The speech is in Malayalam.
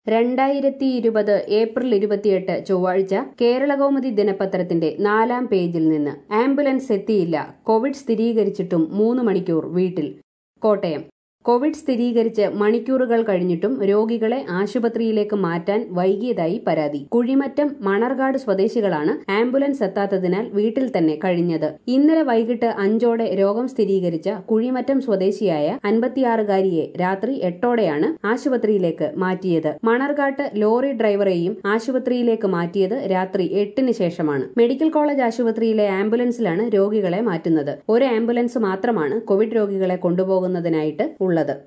2020 ഏപ്രിൽ 28 ചൊവ്വാഴ്ച കേരളകൗമുദി ദിനപത്രത്തിന്റെ 4-ാം പേജിൽ നിന്ന് ആംബുലൻസ് എത്തിയില്ല, കോവിഡ് സ്ഥിരീകരിച്ചിട്ടും 3 മണിക്കൂർ വീട്ടിൽ. കോട്ടയം. കോവിഡ് സ്ഥിരീകരിച്ച് മണിക്കൂറുകൾ കഴിഞ്ഞിട്ടും രോഗികളെ ആശുപത്രിയിലേക്ക് മാറ്റാൻ വൈകിയതായി പരാതി. കുഴിമറ്റം മണർകാട് സ്വദേശികളാണ് ആംബുലൻസ് എത്താത്തതിനാൽ വീട്ടിൽ തന്നെ കഴിഞ്ഞത്. ഇന്നലെ വൈകിട്ട് 5ഓടെ രോഗം സ്ഥിരീകരിച്ച കുഴിമറ്റം സ്വദേശിയായ 56-കാരിയെ രാത്രി 8ഓടെയാണ് ആശുപത്രിയിലേക്ക് മാറ്റിയത്. മണർകാട്ട് ലോറി ഡ്രൈവറെയും ആശുപത്രിയിലേക്ക് മാറ്റിയത് രാത്രി 8-ന് ശേഷമാണ്. മെഡിക്കൽ കോളേജ് ആശുപത്രിയിലെ ആംബുലൻസിലാണ് രോഗികളെ മാറ്റുന്നത്. ഒരു ആംബുലൻസ് മാത്രമാണ് കോവിഡ് രോഗികളെ കൊണ്ടുപോകുന്നതിനായിട്ട് ഉള്ളത്.